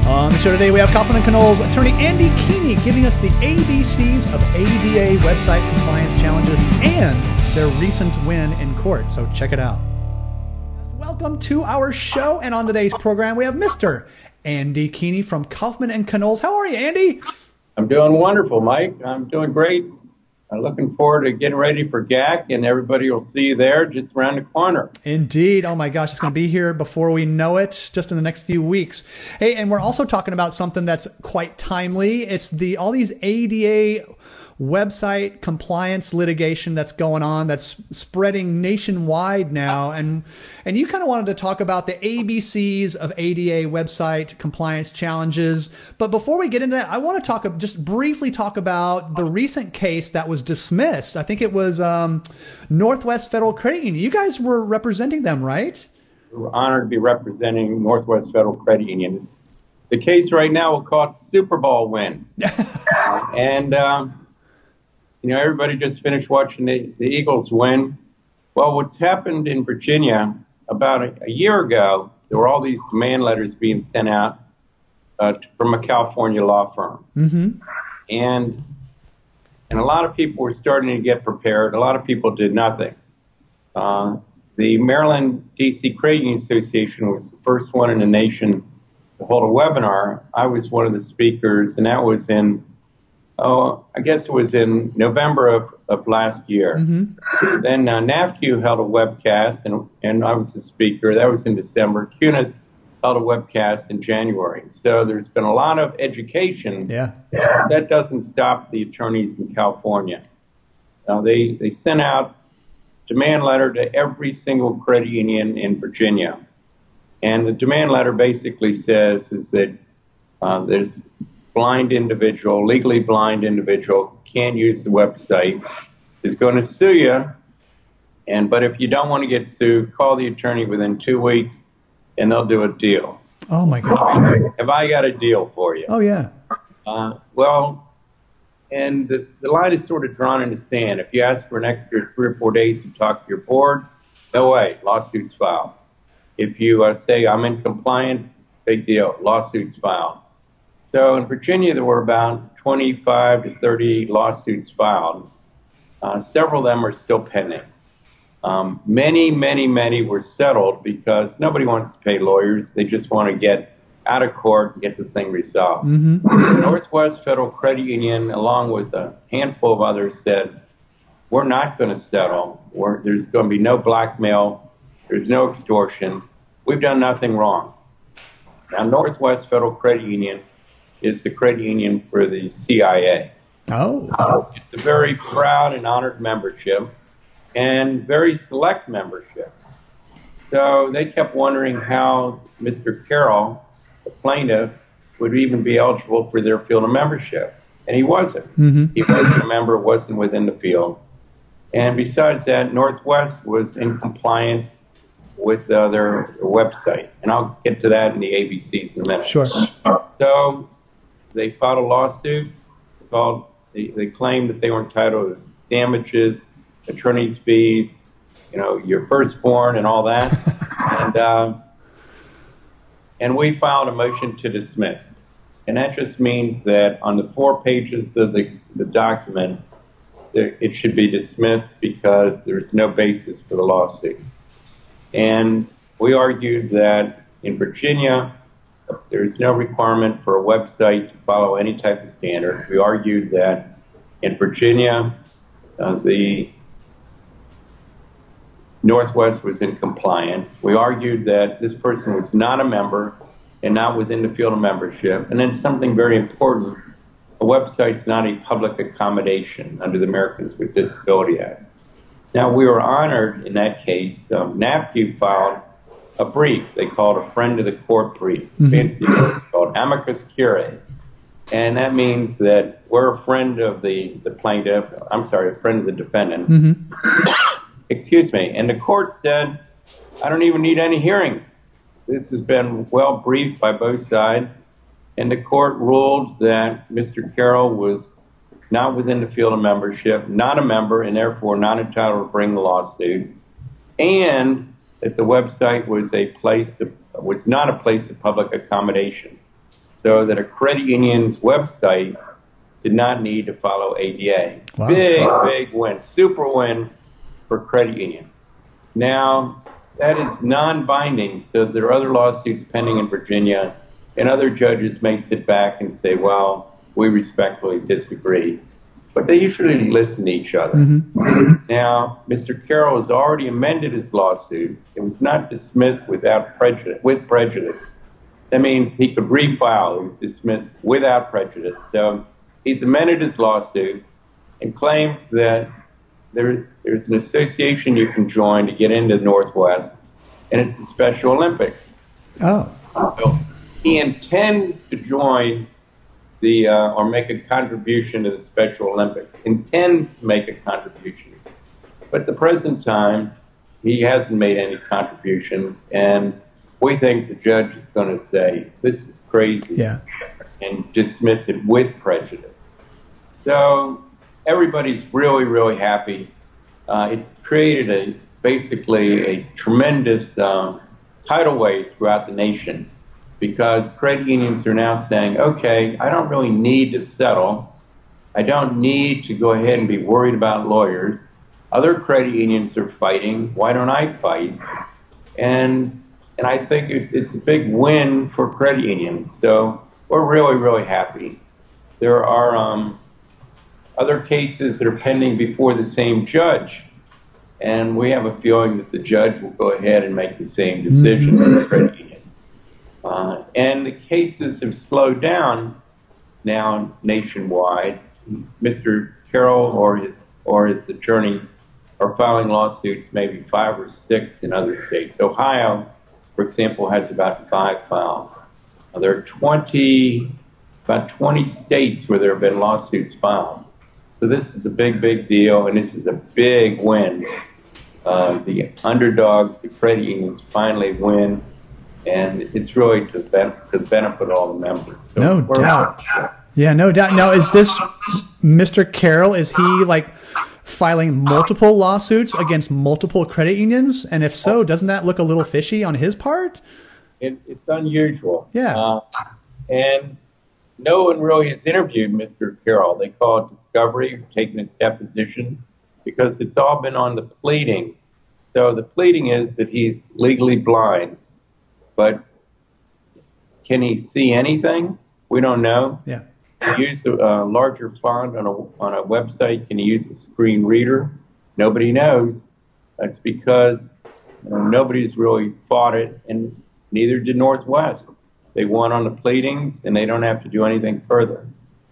On the show today, we have Kaufman and Knoll's attorney Andy Keeney giving us the ABCs of ADA website compliance challenges and their recent win in court. So check it out. Welcome to our show. And on today's program, we have Mr. Andy Keeney from Kaufman and Knoll's. How are you, Andy? I'm doing wonderful, Mike. I'm doing great. I'm looking forward to getting ready for GAC, and everybody will see you there just around the corner. Indeed. Oh, my gosh. It's going to be here before we know it, just in the next few weeks. Hey, and we're also talking about something that's quite timely. It's all these ADA website compliance litigation that's going on, that's spreading nationwide now. And you kind of wanted to talk about the ABCs of ADA website compliance challenges. But before we get into that, I want to just briefly talk about the recent case that was dismissed. I think it was Northwest Federal Credit Union. You guys were representing them, right? We're honored to be representing Northwest Federal Credit Union. The case right now, we'll call it Super Bowl win. Everybody just finished watching the Eagles win. Well, what's happened in Virginia about a year ago, there were all these demand letters being sent out from a California law firm. Mm-hmm. And a lot of people were starting to get prepared. A lot of people did nothing. The Maryland D.C. Credit Union Association was the first one in the nation to hold a webinar. I was one of the speakers, and that was in I guess it was in November of last year. Mm-hmm. Then NAFCU held a webcast, and I was the speaker. That was in December. CUNAS held a webcast in January. So there's been a lot of education. Yeah. That doesn't stop the attorneys in California. They sent out demand letter to every single credit union in Virginia. And the demand letter basically says is that there's legally blind individual can't use the website, is going to sue you. But if you don't want to get sued, call the attorney within 2 weeks and they'll do a deal. Oh my God. Have I got a deal for you? Oh yeah. And the line is sort of drawn in the sand. If you ask for an extra 3 or 4 days to talk to your board, no way, lawsuit's filed. If you say I'm in compliance, big deal, lawsuit's filed. So in Virginia, there were about 25 to 30 lawsuits filed. Several of them are still pending. Many were settled because nobody wants to pay lawyers. They just want to get out of court and get the thing resolved. Mm-hmm. Northwest Federal Credit Union, along with a handful of others, said, we're not going to settle. There's going to be no blackmail. There's no extortion. We've done nothing wrong. Now, Northwest Federal Credit Union is the credit union for the CIA. Oh. It's a very proud and honored membership and very select membership. So they kept wondering how Mr. Carroll, the plaintiff, would even be eligible for their field of membership. And he wasn't. Mm-hmm. He wasn't a member, wasn't within the field. And besides that, Northwest was in compliance with their website. And I'll get to that in the ABCs in a minute. Sure. So they filed a lawsuit. They claimed that they were entitled to damages, attorney's fees, your firstborn and all that. And we filed a motion to dismiss. And that just means that on the 4 pages of the document, it should be dismissed because there's no basis for the lawsuit. And we argued that in Virginia, there's no requirement for a website to follow any type of standard. We argued that in Virginia, the Northwest was in compliance. We argued that this person was not a member and not within the field of membership. And then something very important, a website's not a public accommodation under the Americans with Disability Act. Now, we were honored in that case. NAFCU filed a brief. They called a friend of the court brief. Mm-hmm. Fancy words, called amicus curiae. And that means that we're a friend of the plaintiff. I'm sorry, a friend of the defendant. Mm-hmm. Excuse me. And the court said, I don't even need any hearings. This has been well briefed by both sides. And the court ruled that Mr. Carroll was not within the field of membership, not a member, and therefore not entitled to bring the lawsuit, and that the website was not a place of public accommodation. so that a credit union's website did not need to follow ADA. Wow. Big win, super win for credit unions. Now, that is non-binding, so there are other lawsuits pending in Virginia, and other judges may sit back and say, well, we respectfully disagree. But they usually listen to each other. Mm-hmm. Now, Mr. Carroll has already amended his lawsuit. It was not dismissed without prejudice, with prejudice. That means he could refile. It was dismissed without prejudice. So he's amended his lawsuit and claims that there's an association you can join to get into the Northwest, and it's the Special Olympics. Oh. So he intends to join or make a contribution to the Special Olympics, intends to make a contribution. But at the present time, he hasn't made any contributions, and we think the judge is going to say, this is crazy, and dismiss it with prejudice. So everybody's really, really happy. It's created basically a tremendous tidal wave throughout the nation, because credit unions are now saying, okay, I don't really need to settle. I don't need to go ahead and be worried about lawyers. Other credit unions are fighting. Why don't I fight? And I think it's a big win for credit unions. So we're really, really happy. There are other cases that are pending before the same judge, and we have a feeling that the judge will go ahead and make the same decision for the credit union. And the cases have slowed down now nationwide. Mr. Carroll or his attorney are filing lawsuits, maybe 5 or 6 in other states. Ohio, for example, has about 5 filed. There are about 20 states where there have been lawsuits filed. So this is a big, big deal, and this is a big win. The underdogs, the credit unions, finally win. And it's really to benefit all the members. So no doubt. Yeah, no doubt. Now, is this Mr. Carroll, is he filing multiple lawsuits against multiple credit unions? And if so, doesn't that look a little fishy on his part? It's unusual. Yeah. And no one really has interviewed Mr. Carroll. They call it discovery, taking his deposition, because it's all been on the pleading. So the pleading is that he's legally blind. But can he see anything? We don't know. Yeah. Can he use a larger font on a website? Can he use a screen reader? Nobody knows. That's because nobody's really fought it, and neither did Northwest. They won on the pleadings, and they don't have to do anything further.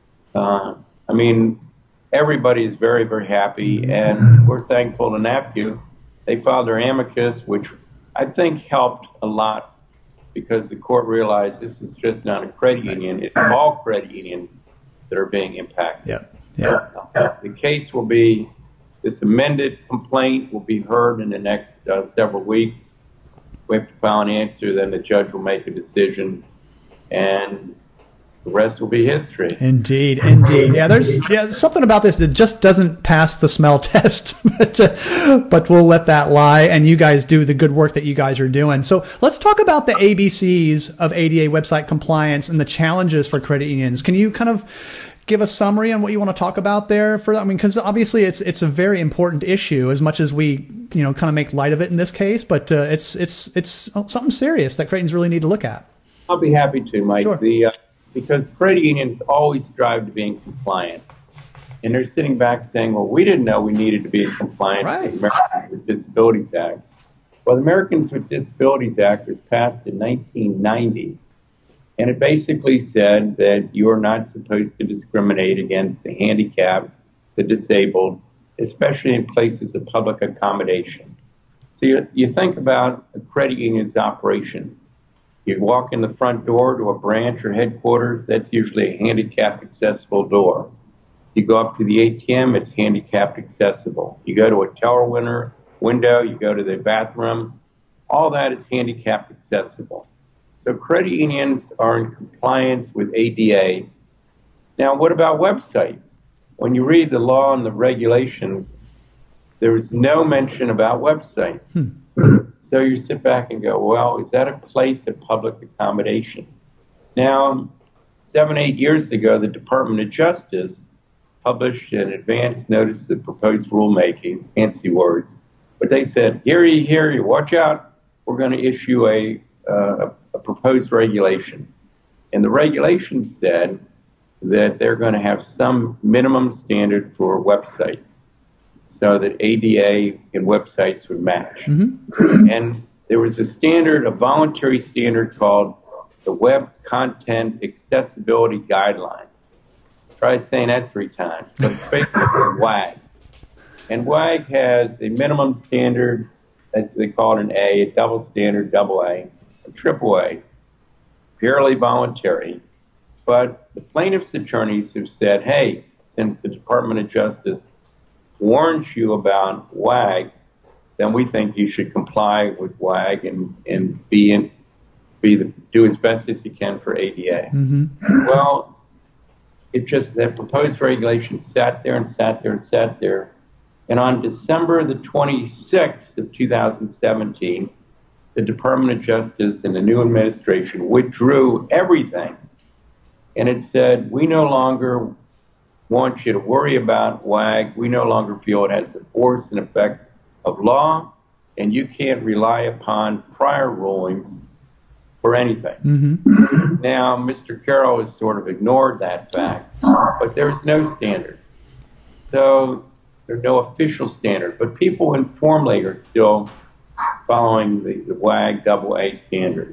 Everybody is very, very happy, and we're thankful to NAPU. They filed their amicus, which I think helped a lot, because the court realized this is just not a credit union. It's all credit unions that are being impacted. The case will be, this amended complaint will be heard in the next several weeks. We have to file an answer, then the judge will make a decision, and the rest will be history. Indeed. Yeah, there's something about this that just doesn't pass the smell test, but we'll let that lie, and you guys do the good work that you guys are doing. So let's talk about the ABCs of ADA website compliance and the challenges for credit unions. Can you kind of give a summary on what you want to talk about there? Because obviously it's a very important issue, as much as we kind of make light of it in this case, but it's something serious that credit unions really need to look at. I'll be happy to, Mike. Sure. Because credit unions always strive to be in compliance. And they're sitting back saying, well, we didn't know we needed to be in compliance with the Americans with Disabilities Act. Well, the Americans with Disabilities Act was passed in 1990. And it basically said that you are not supposed to discriminate against the handicapped, the disabled, especially in places of public accommodation. So you think about a credit union's operation. You walk in the front door to a branch or headquarters, that's usually a handicapped accessible door. You go up to the ATM, it's handicapped accessible. You go to a teller window, you go to the bathroom, all that is handicapped accessible. So credit unions are in compliance with ADA. Now, what about websites? When you read the law and the regulations, there is no mention about websites. So you sit back and go, well, is that a place of public accommodation? Now, 7, 8 years ago, the Department of Justice published an advance notice of proposed rulemaking, fancy words, but they said, hear ye, watch out, we're going to issue a proposed regulation. And the regulation said that they're going to have some minimum standard for websites so that ADA and websites would match. Mm-hmm. And there was a standard, a voluntary standard called the Web Content Accessibility Guideline. Try saying that 3 times, but it's basically WAG. And WAG has a minimum standard, as they call it an A, a double standard, AA, a AAA, purely voluntary. But the plaintiffs' attorneys have said, hey, since the Department of Justice warns you about WAG, then we think you should comply with WAG and do as best as you can for ADA. Mm-hmm. Well, that proposed regulation sat there and sat there and sat there. And on December the 26th of 2017, the Department of Justice and the new administration withdrew everything. And it said, we no longer want you to worry about WAG. We no longer feel it has the force and effect of law, and you can't rely upon prior rulings for anything. Mm-hmm. Now, Mr. Carroll has sort of ignored that fact, but there's no standard. So there's no official standard, but people informally are still following the WAG AA standard.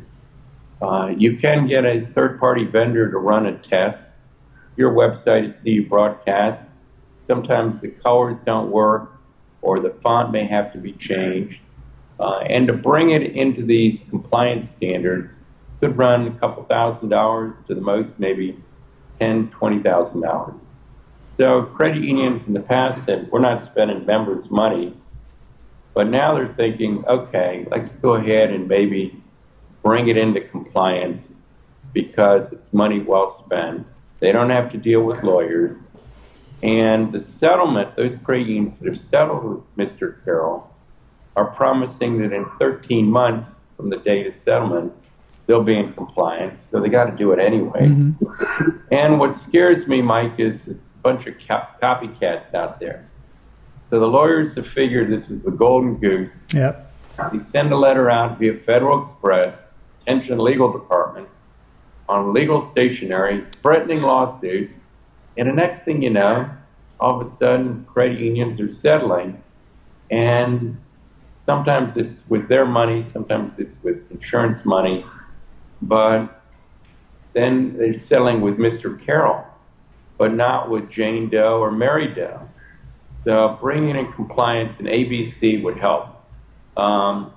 You can get a third-party vendor to run a test. Your website is the broadcast. Sometimes the colors don't work, or the font may have to be changed. And to bring it into these compliance standards could run a couple $1,000 to the most, maybe $10,000, $20,000. So credit unions in the past said, we're not spending members' money, but now they're thinking, okay, let's go ahead and maybe bring it into compliance because it's money well spent. They don't have to deal with lawyers. And the settlement, those credit unions that have settled with Mr. Carroll are promising that in 13 months from the date of settlement, they'll be in compliance. So they got to do it anyway. Mm-hmm. And what scares me, Mike, is it's a bunch of copycats out there. So the lawyers have figured this is the golden goose. Yep. They send a letter out via Federal Express, attention legal department, on legal stationery, threatening lawsuits, and the next thing you know, all of a sudden, credit unions are settling, and sometimes it's with their money, sometimes it's with insurance money, but then they're settling with Mr. Carroll, but not with Jane Doe or Mary Doe. So bringing in compliance and ABC would help. I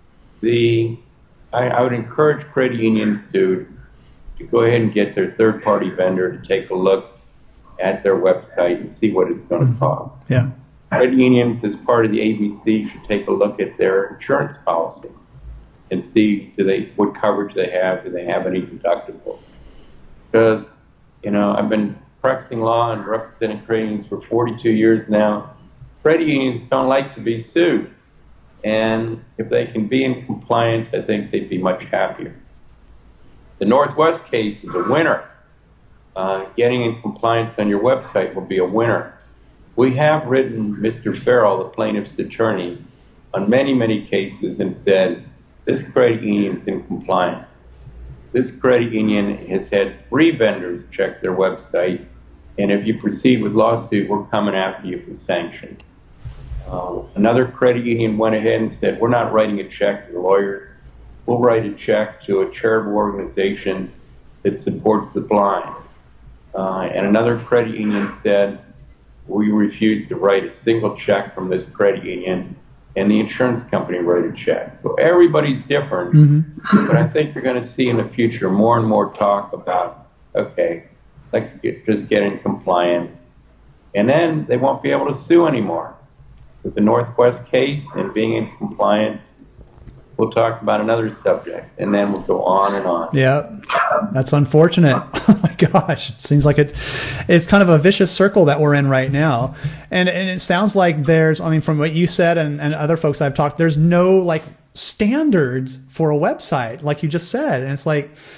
would encourage credit unions to go ahead and get their third-party vendor to take a look at their website and see what it's going to cost. Yeah. Credit unions, as part of the ABC, should take a look at their insurance policy and see what coverage they have. Do they have any deductibles? Because, I've been practicing law and representing credit unions for 42 years now. Credit unions don't like to be sued. And if they can be in compliance, I think they'd be much happier. The Northwest case is a winner. Getting in compliance on your website will be a winner. We have written Mr. Farrell, the plaintiff's attorney, on many, many cases and said, this credit union is in compliance. This credit union has had 3 vendors check their website, and if you proceed with lawsuit, we're coming after you for sanction. Another credit union went ahead and said, we're not writing a check to the lawyers. We'll write a check to a charitable organization that supports the blind. And another credit union said, we refuse to write a single check from this credit union, and the insurance company wrote a check. So everybody's different, mm-hmm. But I think you're going to see in the future more and more talk about, okay, let's just get in compliance. And then they won't be able to sue anymore. With the Northwest case and being in compliance, we'll talk about another subject, and then we'll go on and on. Yeah, that's unfortunate. Oh my gosh, it seems like it's kind of a vicious circle that we're in right now. And it sounds like from what you said and other folks I've talked, there's no standards for a website, like you just said. And it's like,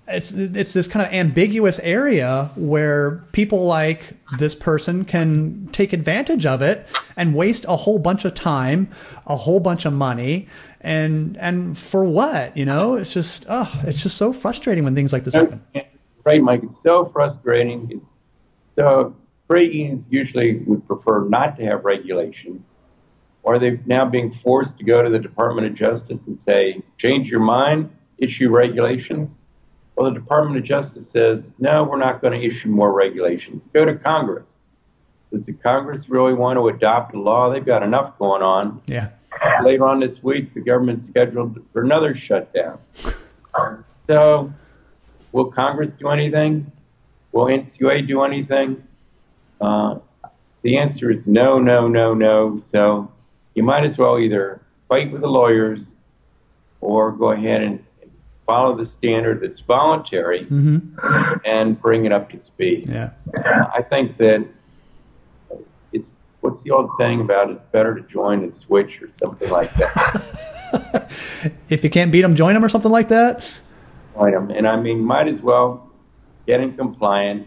it's this kind of ambiguous area where people like this person can take advantage of it and waste a whole bunch of time, a whole bunch of money, and for what? It's just so frustrating when things like this happen. Right, Mike. It's so frustrating. So credit unions usually would prefer not to have regulation, or they're now being forced to go to the Department of Justice and say, change your mind, issue regulations. Well, the Department of Justice says, no, we're not going to issue more regulations. Go to Congress. Does the Congress really want to adopt a law? They've got enough going on. Yeah. Later on this week, the government's scheduled for another shutdown. So will Congress do anything? Will NCUA do anything? The answer is no, no, no, no. So you might as well either fight with the lawyers or go ahead and follow the standard that's voluntary and bring it up to speed. Yeah. I think that it's, what's the old saying about it's better to join than switch or something like that. If you can't beat them, join them or something like that? Join them. And I mean, might as well get in compliance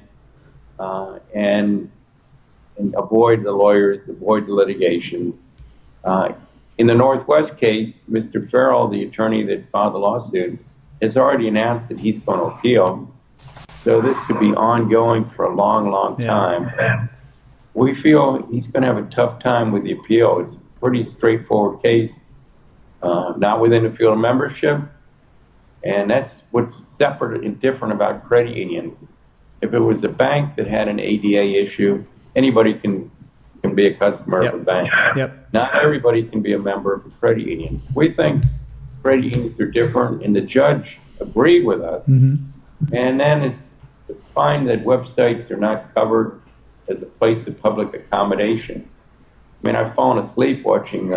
and avoid the lawyers, avoid the litigation. In the Northwest case, Mr. Farrell, the attorney that filed the lawsuit, has already announced that he's going to appeal. So this could be ongoing for a long, long time. Yeah. We feel he's going to have a tough time with the appeal. It's a pretty straightforward case, not within the field of membership. And that's what's separate and different about credit unions. If it was a bank that had an ADA issue, anybody can be a customer of a bank. Yep. Not everybody can be a member of a credit union. We think credit unions are different, and the judge agreed with us. And then it's fine that websites are not covered as a place of public accommodation. I mean, I've fallen asleep watching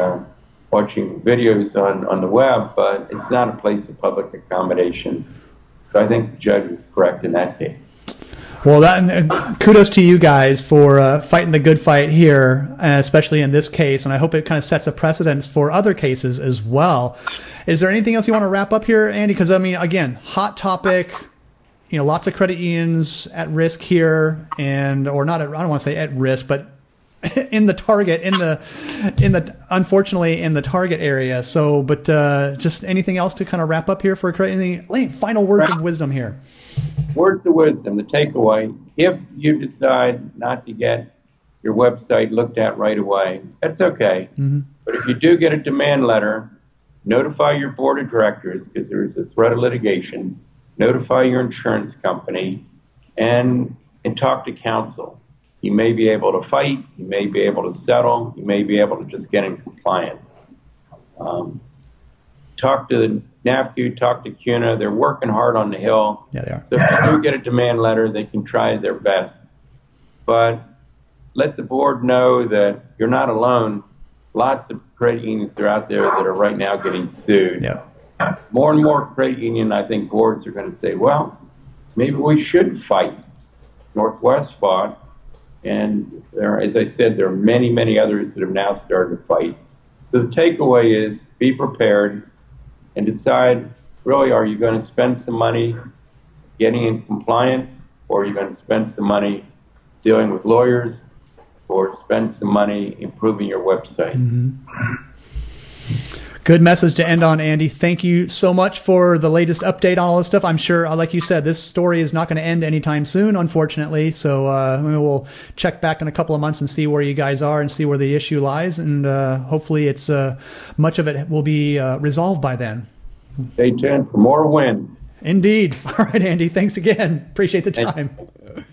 videos on the web, but it's not a place of public accommodation. So I think the judge was correct in that case. Well, kudos to you guys for fighting the good fight here, especially in this case, and I hope it kind of sets a precedence for other cases as well. Is there anything else you want to wrap up here, Andy? Because, I mean, again, hot topic, lots of credit unions at risk here, or not, I don't want to say at risk, but in the target, unfortunately, in the target area. So, but just anything else to kind of wrap up here for credit? Final words of wisdom here. Words of wisdom, the takeaway: if you decide not to get your website looked at right away, that's okay. But if you do get a demand letter, notify your board of directors because there is a threat of litigation. Notify your insurance company and talk to counsel. You may be able to fight. You may be able to settle. You may be able to just get in compliance. Talk to the NAFCU, talk to CUNA. They're working hard on the Hill. Yeah, they are. So if you do get a demand letter, they can try their best. But let the board know that you're not alone. Lots of credit unions are out there that are right now getting sued. Yeah. More and more credit union, I think, boards are going to say, well, maybe we should fight. Northwest fought. And there, as I said, there are many, many others that have now started to fight. So the takeaway is be prepared and decide, really, are you going to spend some money getting in compliance, or are you going to spend some money dealing with lawyers, or spend some money improving your website? Good message to end on, Andy. Thank you so much for the latest update on all this stuff. I'm sure, like you said, this story is not going to end anytime soon, unfortunately. So we'll check back in a couple of months and see where you guys are and see where the issue lies. And hopefully it's much of it will be resolved by then. Stay tuned for more wins. Indeed. All right, Andy. Thanks again. Appreciate the time.